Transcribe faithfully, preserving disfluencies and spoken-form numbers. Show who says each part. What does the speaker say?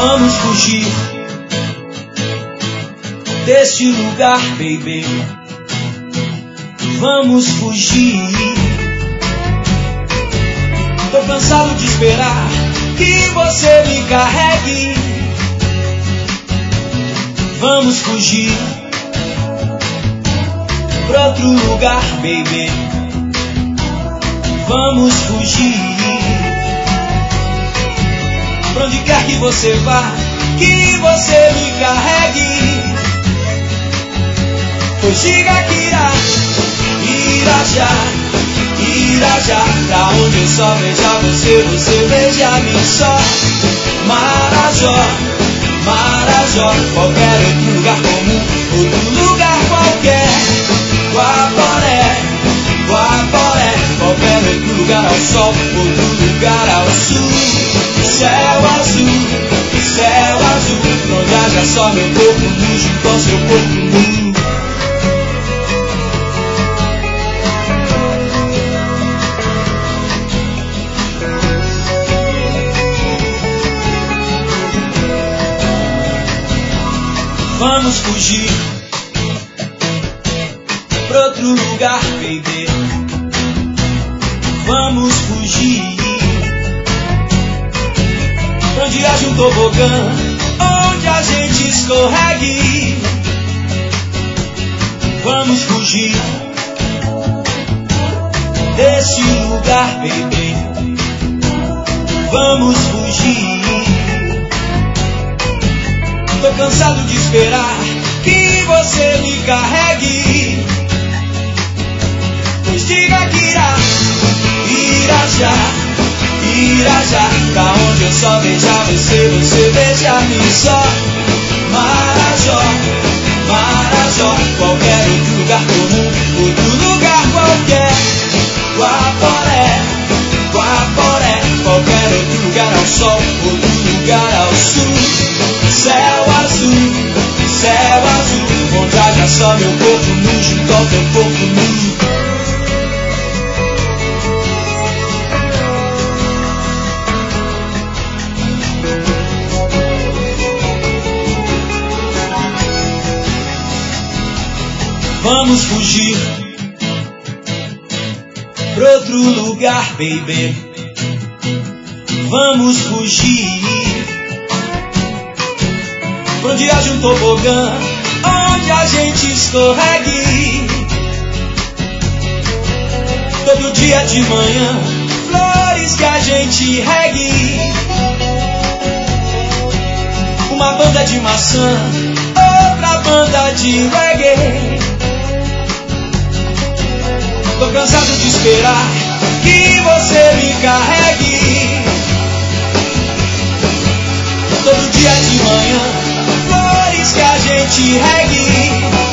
Speaker 1: Vamos fugir desse lugar, baby. Vamos fugir. Tô cansado de esperar que você me carregue. Vamos fugir pra outro lugar, baby. Vamos fugir. Pra onde quer que você vá, que você me carregue. Pois diga que irá, irá já, irá já. Pra onde eu só veja você, você veja a mim só. Marajó, Marajó, qualquer outro lugar comum, outro lugar qualquer. Guaporé, Guaporé, qualquer outro lugar ao sol, outro lugar ao sul. Céu azul, céu azul, onde haja só meu corpo nu junto ao seu corpo nu. Vamos fugir pra outro lugar, baby. Vamos fugir pra onde haja um tobogã, onde a gente escorregue. Vamos fugir desse lugar, baby. Vamos fugir. Tô cansado de esperar que você me carregue. Pois diga que irá, irá já, irá já. Pra onde eu só veja você, você veja a mim só. Marajó, Marajó, qualquer outro lugar comum, outro lugar qualquer. Guaporé, Guaporé, qualquer outro lugar ao sol, outro lugar ao sul. Céu azul, céu azul, onde haja só meu corpo nu junto ao teu corpo nu. Vamos fugir pra outro lugar, baby. Vamos fugir pra onde haja um tobogã, onde a gente escorregue. Todo dia de manhã, flores que a gente regue. Uma banda de maçã, outra banda de reggae. Tô cansado de esperar que você me carregue. Todo dia de manhã, flores que a gente regue.